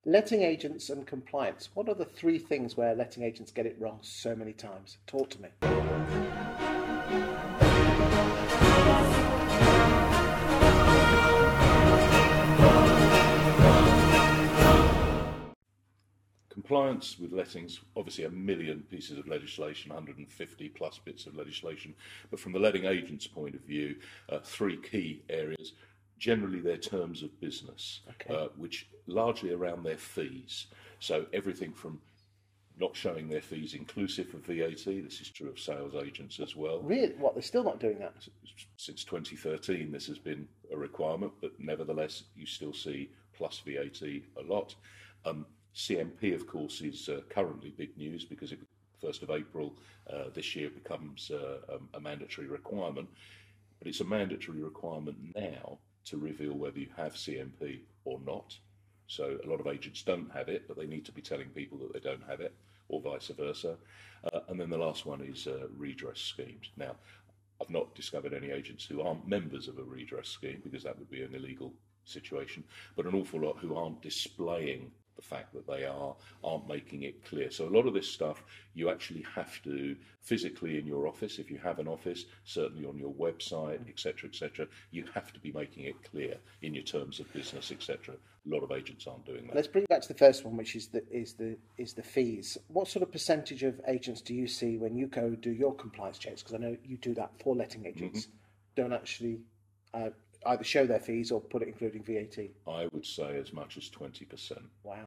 Letting agents and compliance. What are the three things where letting agents get it wrong so many times? Talk to me. Compliance with lettings, obviously a million pieces of legislation, 150 plus bits of legislation, but from the letting agent's point of view, three key areas. Generally, their terms of business, which largely around their fees. So everything from not showing their fees inclusive of VAT. This is true of sales agents as well. Really? What? They're still not doing that? Since 2013, this has been a requirement, but nevertheless, you still see plus VAT a lot. CMP, of course, is currently big news because it 1st of April this year becomes a mandatory requirement. But it's a mandatory requirement now to reveal whether you have CMP or not. So a lot of agents don't have it, but they need to be telling people that they don't have it, or vice versa. And then the last one is redress schemes. Now, I've not discovered any agents who aren't members of a redress scheme, because that would be an illegal situation, but an awful lot who aren't displaying the fact that they aren't making it clear. So a lot of this stuff you actually have to physically in your office, if you have an office, certainly on your website, etc., you have to be making it clear in your terms of business, etc. A lot of agents aren't doing that. Let's bring it back to the first one, which is the fees. What sort of percentage of agents do you see when you go do your compliance checks? Because I know you do that for letting agents. Don't actually either show their fees or put it including VAT. I would say as much as 20%. Wow.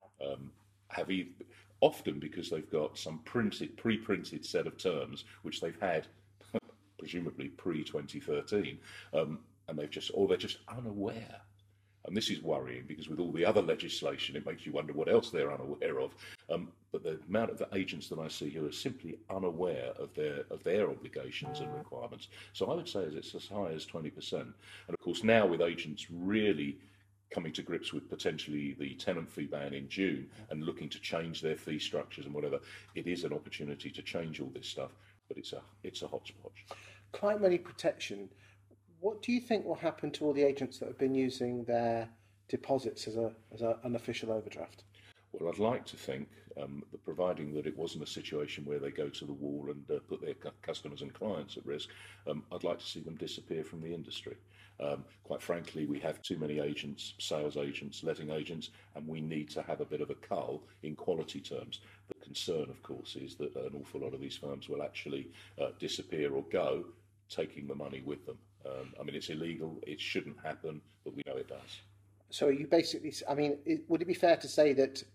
Often because they've got some pre-printed set of terms which they've had presumably pre-2013, and they're just unaware. And this is worrying because with all the other legislation, it makes you wonder what else they're unaware of. But the amount of the agents that I see who are simply unaware of their obligations and requirements. So I would say it's as high as 20%. And of course, now with agents really coming to grips with potentially the tenant fee ban in June and looking to change their fee structures and whatever, it is an opportunity to change all this stuff. But it's a hodgepodge. Client money protection. What do you think will happen to all the agents that have been using their deposits as an unofficial overdraft? Well, I'd like to think that providing that it wasn't a situation where they go to the wall and put their customers and clients at risk, I'd like to see them disappear from the industry. Quite frankly, we have too many agents, sales agents, letting agents, and we need to have a bit of a cull in quality terms. The concern, of course, is that an awful lot of these firms will actually disappear or go, taking the money with them. It's illegal, it shouldn't happen, but we know it does. So you basically, would it be fair to say that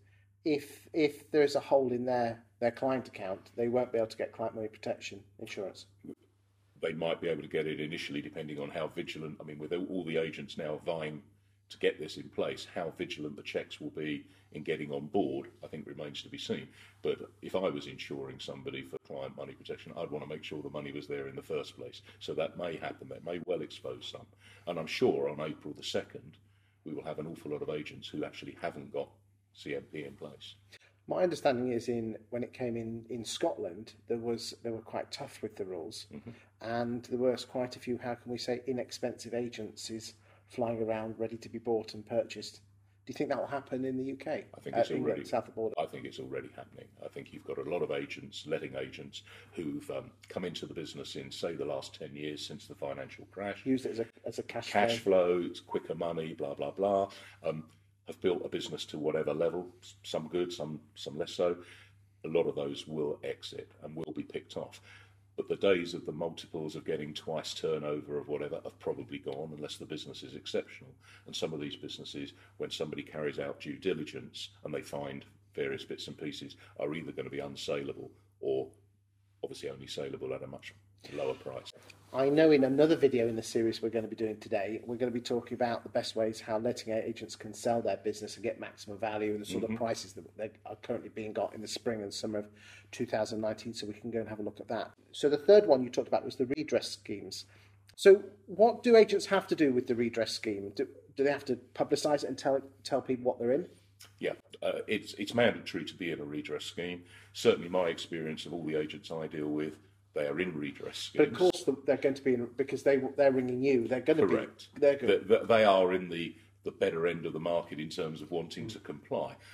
if there is a hole in their client account, they won't be able to get client money protection insurance? They might be able to get it initially, depending on how vigilant, with all the agents now vying to get this in place, how vigilant the checks will be in getting on board, I think remains to be seen. But if I was insuring somebody for client money protection, I'd want to make sure the money was there in the first place. So that may happen. That may well expose some. And I'm sure on April the 2nd, we will have an awful lot of agents who actually haven't got CMP in place. My understanding is when it came in Scotland, they were quite tough with the rules, and there was quite a few, how can we say, inexpensive agencies flying around ready to be bought and purchased. Do you think that will happen in the UK? I think it's already south of the border. I think it's already happening. I think you've got a lot of agents, letting agents, who've come into the business in, say, the last 10 years since the financial crash. Used it as a cash flow. It's quicker money, blah blah blah. Have built a business to whatever level, some good, some less so. A lot of those will exit and will be picked off. But the days of the multiples of getting twice turnover of whatever have probably gone, unless the business is exceptional. And some of these businesses, when somebody carries out due diligence and they find various bits and pieces, are either going to be unsaleable or obviously only saleable at a much lower price. I know in another video in the series we're going to be doing today, we're going to be talking about the best ways how letting agents can sell their business and get maximum value and the sort of prices that they are currently being got in the spring and summer of 2019, so we can go and have a look at that. So the third one you talked about was the redress schemes. So what do agents have to do with the redress scheme? Do they have to publicise it and tell people what they're in? Yeah, it's mandatory to be in a redress scheme. Certainly my experience of all the agents I deal with, they are in redress schemes. But of course they're going to be in, because they're ringing you. They're going to Correct. They're good. They are in the better end of the market in terms of wanting to comply.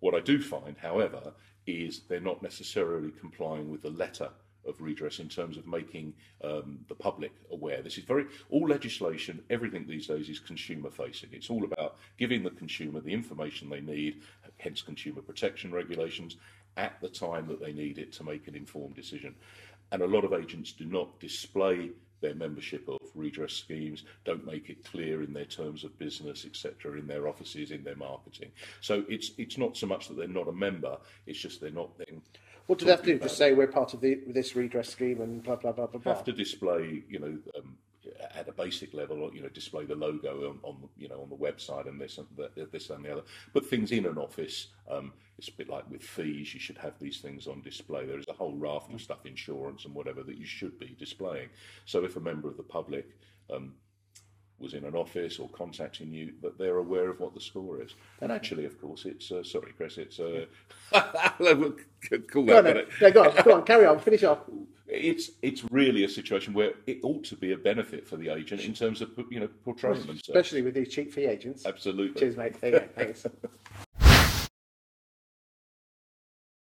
What I do find, however, is they're not necessarily complying with the letter of redress in terms of making the public aware. This is all legislation, everything these days is consumer facing. It's all about giving the consumer the information they need, hence consumer protection regulations, at the time that they need it to make an informed decision. And a lot of agents do not display their membership of redress schemes, don't make it clear in their terms of business, etc., in their offices, in their marketing. So it's not so much that they're not a member, it's just they're not then. What do they have to do? Just say we're part of this redress scheme and blah blah blah blah blah. Have to display, at a basic level, display the logo on the website and this and the other. But things in an office, it's a bit like with fees. You should have these things on display. There is a whole raft of stuff, insurance and whatever, that you should be displaying. So if a member of the public was in an office or contacting you, that they're aware of what the score is. And actually, of course, it's sorry, Chris, it's call that. Go on, carry on, finish off. It's really a situation where it ought to be a benefit for the agent in terms of portraying themselves, especially with these cheap fee agents. Absolutely. Cheers, mate. There you go. Thanks.